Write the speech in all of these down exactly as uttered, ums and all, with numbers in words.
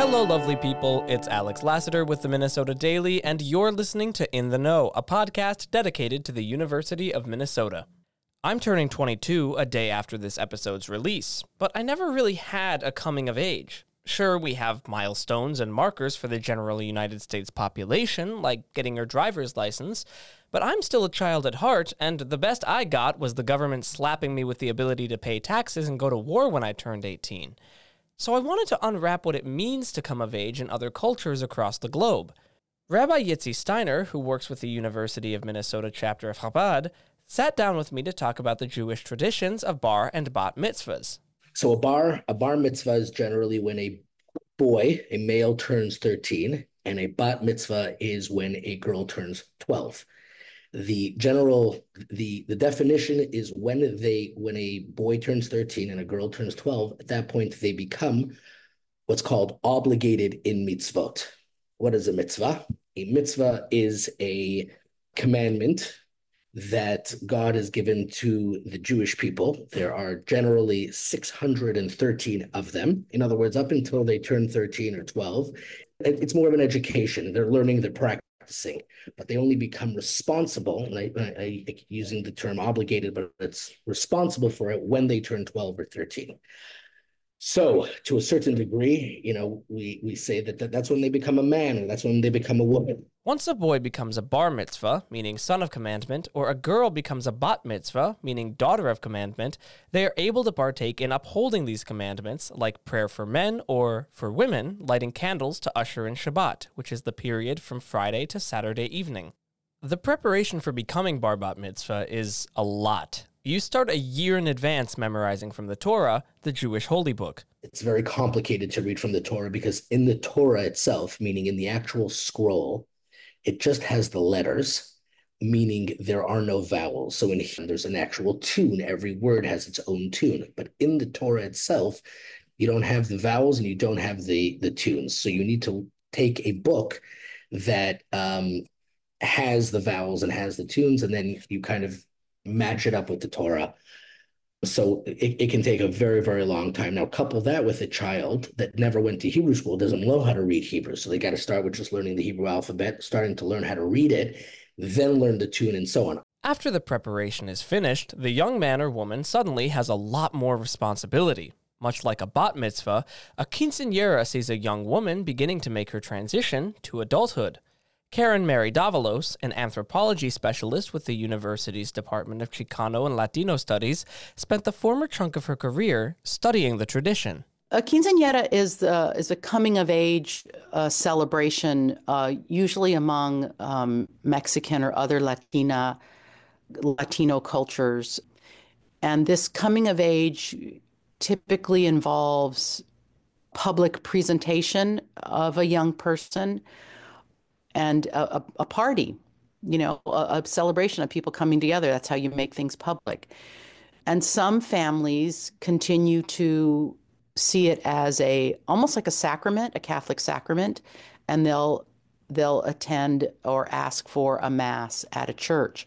Hello, lovely people. It's Alex Lassiter with the Minnesota Daily, and you're listening to In the Know, a podcast dedicated to the University of Minnesota. I'm turning twenty-two a day after this episode's release, but I never really had a coming of age. Sure, we have milestones and markers for the general United States population, like getting your driver's license, but I'm still a child at heart, and the best I got was the government slapping me with the ability to pay taxes and go to war when I turned eighteen. So I wanted to unwrap what it means to come of age in other cultures across the globe. Rabbi Yitzi Steiner, who works with the University of Minnesota chapter of Chabad, sat down with me to talk about the Jewish traditions of bar and bat mitzvahs. So a bar, a bar mitzvah is generally when a boy, a male, turns thirteen, and a bat mitzvah is when a girl turns twelve. The general, the, the definition is when they, when a boy turns thirteen and a girl turns twelve, at that point they become what's called obligated in mitzvot. What is a mitzvah? A mitzvah is a commandment that God has given to the Jewish people. There are generally six hundred thirteen of them. In other words, up until they turn thirteen or twelve, it's more of an education. They're learning, they're practicing, but they only become responsible, and I, I, I using the term obligated, but it's responsible for it when they turn twelve or thirteen. So to a certain degree, you know, we, we say that, that that's when they become a man, or that's when they become a woman. Once a boy becomes a bar mitzvah, meaning son of commandment, or a girl becomes a bat mitzvah, meaning daughter of commandment, they are able to partake in upholding these commandments, like prayer for men, or, for women, lighting candles to usher in Shabbat, which is the period from Friday to Saturday evening. The preparation for becoming bar bat mitzvah is a lot. You start a year in advance memorizing from the Torah, the Jewish holy book. It's very complicated to read from the Torah because in the Torah itself, meaning in the actual scroll, it just has the letters, meaning there are no vowels. So in here, there's an actual tune. Every word has its own tune. But in the Torah itself, you don't have the vowels and you don't have the, the tunes. So you need to take a book that um, has the vowels and has the tunes, and then you kind of match it up with the Torah. So it, it can take a very, very long time. Now, couple that with a child that never went to Hebrew school, doesn't know how to read Hebrew. So they got to start with just learning the Hebrew alphabet, starting to learn how to read it, then learn the tune and so on. After the preparation is finished, the young man or woman suddenly has a lot more responsibility. Much like a bat mitzvah, a quinceañera sees a young woman beginning to make her transition to adulthood. Karen Mary Davalos, an anthropology specialist with the university's Department of Chicano and Latino Studies, spent the former chunk of her career studying the tradition. A quinceañera is the is a coming of age uh, celebration, uh, usually among um, Mexican or other Latina Latino cultures, and this coming of age typically involves public presentation of a young person and a, a, a party, you know, a, a celebration of people coming together. That's how you make things public. And some families continue to see it as a almost like a sacrament, a Catholic sacrament, and they'll they'll attend or ask for a mass at a church.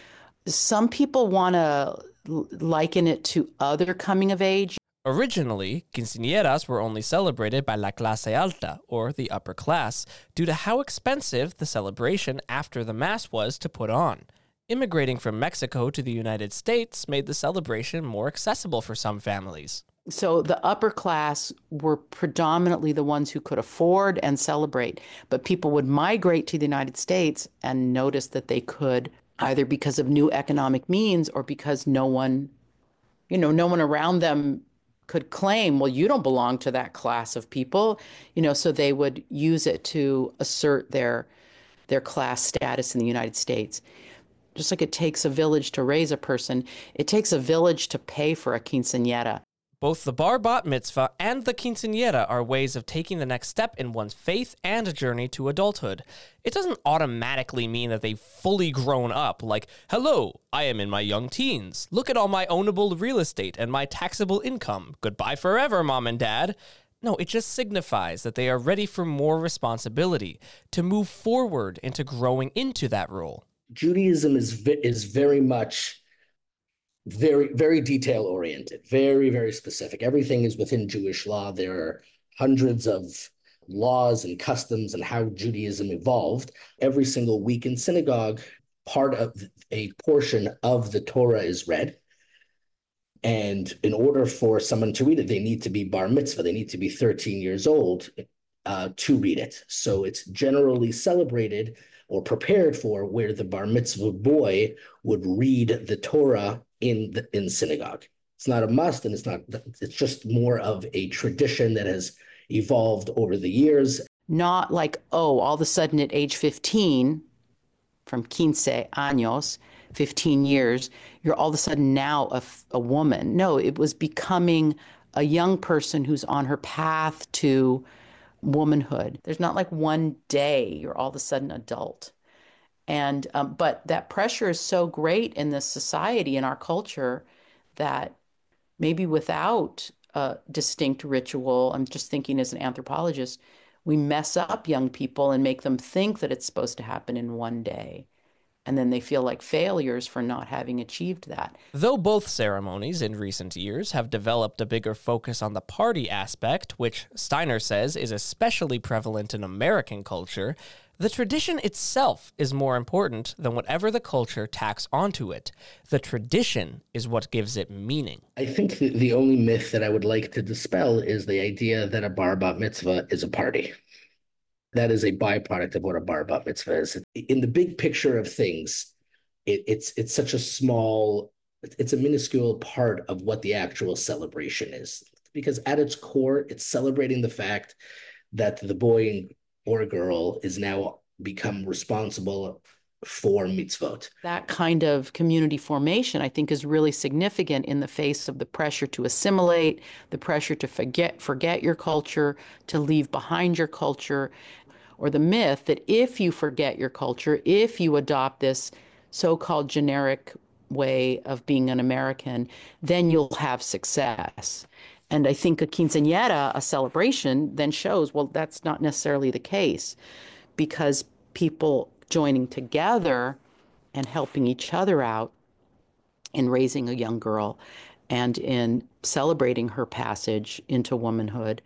Some people want to liken it to other coming of age. Originally, quinceañeras were only celebrated by la clase alta, or the upper class, due to how expensive the celebration after the mass was to put on. Immigrating from Mexico to the United States made the celebration more accessible for some families. So the upper class were predominantly the ones who could afford and celebrate, but people would migrate to the United States and notice that they could, either because of new economic means or because no one, you know, no one around them could claim, well, you don't belong to that class of people, you know, so they would use it to assert their their class status in the United States. Just like it takes a village to raise a person, it takes a village to pay for a quinceañera. Both the bar bat mitzvah and the quinceañera are ways of taking the next step in one's faith and a journey to adulthood. It doesn't automatically mean that they've fully grown up, like, hello, I am in my young teens. Look at all my ownable real estate and my taxable income. Goodbye forever, mom and dad. No, it just signifies that they are ready for more responsibility, to move forward into growing into that role. Judaism is is very much very, very detail oriented, very, very specific. Everything is within Jewish law. There are hundreds of laws and customs and how Judaism evolved, every single week in synagogue, part of a portion of the Torah is read. And in order for someone to read it, they need to be bar mitzvah. They need to be thirteen years old uh, to read it. So it's generally celebrated or prepared for where the bar mitzvah boy would read the Torah in the, in synagogue. It's not a must, and it's not. It's just more of a tradition that has evolved over the years. Not like, oh, all of a sudden at age fifteen, from quince años, fifteen years, you're all of a sudden now a, a woman. No, it was becoming a young person who's on her path to womanhood. There's not like one day you're all of a sudden adult. And um, but that pressure is so great in this society, in our culture, that maybe without a distinct ritual, I'm just thinking as an anthropologist, we mess up young people and make them think that it's supposed to happen in one day. And then they feel like failures for not having achieved that. Though both ceremonies in recent years have developed a bigger focus on the party aspect, which Steiner says is especially prevalent in American culture, the tradition itself is more important than whatever the culture tacks onto it. The tradition is what gives it meaning. I think the, the only myth that I would like to dispel is the idea that a bar bat mitzvah is a party. That is a byproduct of what a bar bat mitzvah is. In the big picture of things, it, it's it's such a small, it's a minuscule part of what the actual celebration is. Because at its core, it's celebrating the fact that the boy or girl is now become responsible for mitzvot. That kind of community formation, I think, is really significant in the face of the pressure to assimilate, the pressure to forget forget your culture, to leave behind your culture, or the myth that if you forget your culture, if you adopt this so-called generic way of being an American, then you'll have success. And I think a quinceañera, a celebration, then shows, well, that's not necessarily the case, because people joining together and helping each other out in raising a young girl and in celebrating her passage into womanhood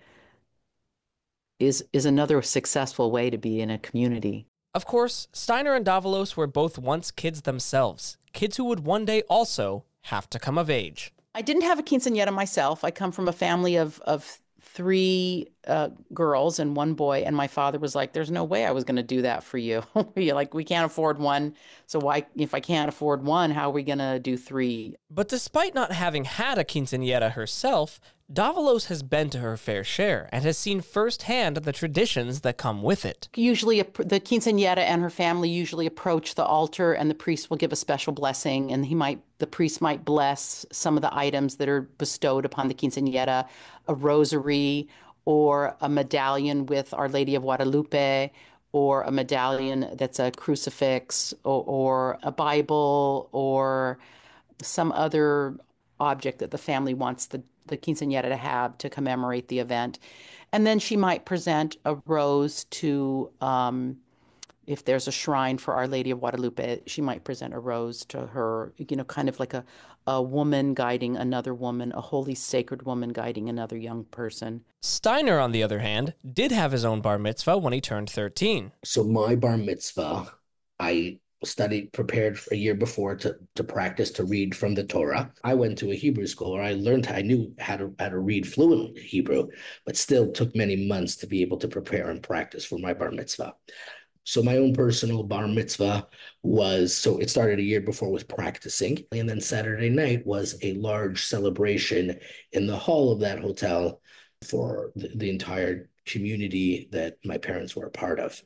is is another successful way to be in a community. Of course, Steiner and Davalos were both once kids themselves, kids who would one day also have to come of age. I didn't have a quinceañera myself. I come from a family of of three uh, girls and one boy, and my father was like, there's no way I was going to do that for you. You're like, we can't afford one, so why, if I can't afford one, how are we going to do three? But despite not having had a quinceañera herself, Davalos has been to her fair share and has seen firsthand the traditions that come with it. Usually the quinceañera and her family usually approach the altar, and the priest will give a special blessing, and he might the priest might bless some of the items that are bestowed upon the quinceañera, a rosary or a medallion with Our Lady of Guadalupe, or a medallion that's a crucifix, or, or a Bible, or some other object that the family wants the the quinceañera to have to commemorate the event. And then she might present a rose to, um, if there's a shrine for Our Lady of Guadalupe, she might present a rose to her, you know, kind of like a, a woman guiding another woman, a holy sacred woman guiding another young person. Steiner, on the other hand, did have his own bar mitzvah when he turned thirteen. So my bar mitzvah, I studied, prepared for a year before to, to practice to read from the Torah. I went to a Hebrew school where I learned, I knew how to, how to read fluent Hebrew, but still took many months to be able to prepare and practice for my bar mitzvah. So my own personal bar mitzvah was, so it started a year before with practicing. And then Saturday night was a large celebration in the hall of that hotel for the, the entire community that my parents were a part of.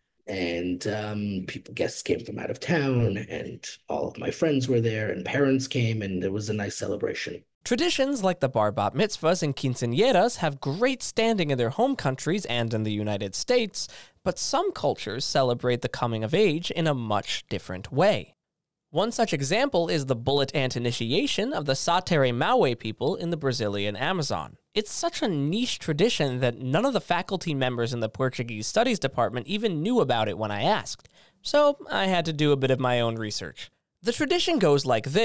And um, people, guests came from out of town, and all of my friends were there, and parents came, and it was a nice celebration. Traditions like the bar bat mitzvahs and quinceañeras have great standing in their home countries and in the United States, but some cultures celebrate the coming of age in a much different way. One such example is the bullet ant initiation of the Satere Maui people in the Brazilian Amazon. It's such a niche tradition that none of the faculty members in the Portuguese Studies department even knew about it when I asked, so I had to do a bit of my own research. The tradition goes like this.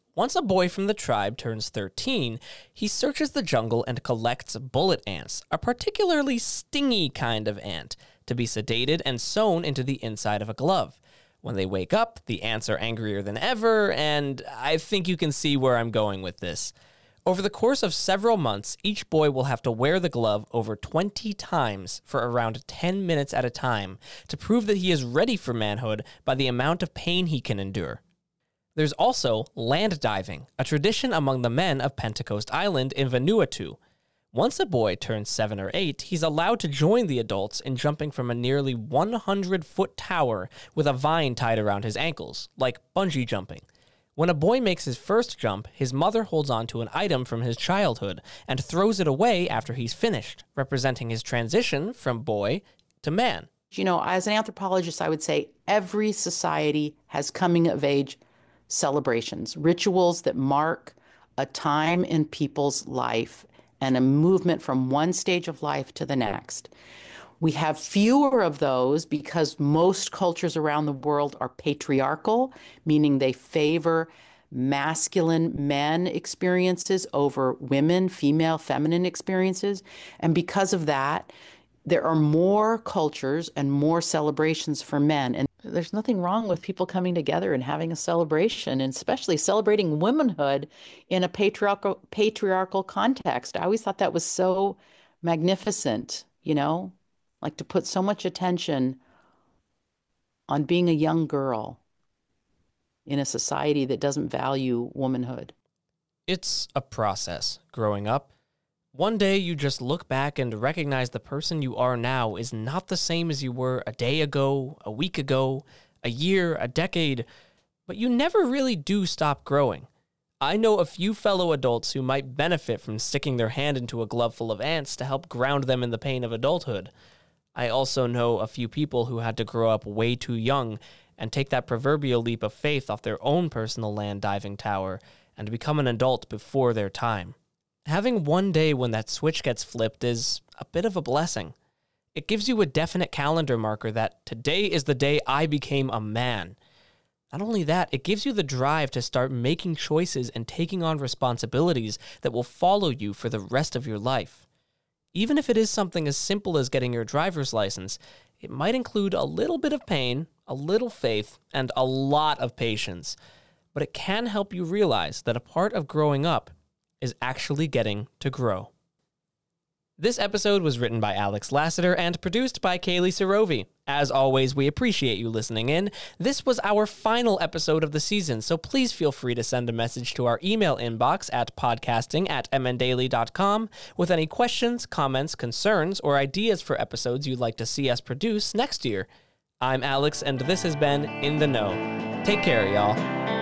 Once a boy from the tribe turns thirteen, he searches the jungle and collects bullet ants, a particularly stingy kind of ant, to be sedated and sewn into the inside of a glove. When they wake up, the ants are angrier than ever, and I think you can see where I'm going with this. Over the course of several months, each boy will have to wear the glove over twenty times for around ten minutes at a time to prove that he is ready for manhood by the amount of pain he can endure. There's also land diving, a tradition among the men of Pentecost Island in Vanuatu. Once a boy turns seven or eight, he's allowed to join the adults in jumping from a nearly one hundred foot tower with a vine tied around his ankles, like bungee jumping. When a boy makes his first jump, his mother holds on to an item from his childhood and throws it away after he's finished, representing his transition from boy to man. You know, as an anthropologist, I would say every society has coming-of-age celebrations, rituals that mark a time in people's life and a movement from one stage of life to the next. We have fewer of those because most cultures around the world are patriarchal, meaning they favor masculine men experiences over women, female, feminine experiences. And because of that, there are more cultures and more celebrations for men. And there's nothing wrong with people coming together and having a celebration, and especially celebrating womanhood in a patriarchal patriarchal context. I always thought that was so magnificent, you know, like to put so much attention on being a young girl in a society that doesn't value womanhood. It's a process growing up. One day you just look back and recognize the person you are now is not the same as you were a day ago, a week ago, a year, a decade, but you never really do stop growing. I know a few fellow adults who might benefit from sticking their hand into a glove full of ants to help ground them in the pain of adulthood. I also know a few people who had to grow up way too young and take that proverbial leap of faith off their own personal land diving tower and become an adult before their time. Having one day when that switch gets flipped is a bit of a blessing. It gives you a definite calendar marker that today is the day I became a man. Not only that, it gives you the drive to start making choices and taking on responsibilities that will follow you for the rest of your life. Even if it is something as simple as getting your driver's license, it might include a little bit of pain, a little faith, and a lot of patience. But it can help you realize that a part of growing up is actually getting to grow. This episode was written by Alex Lassiter and produced by Kaylee Sirovi. As always, we appreciate you listening in. This was our final episode of the season, so please feel free to send a message to our email inbox at podcasting at m n daily dot com with any questions, comments, concerns, or ideas for episodes you'd like to see us produce next year. I'm Alex, and this has been In the Know. Take care, y'all.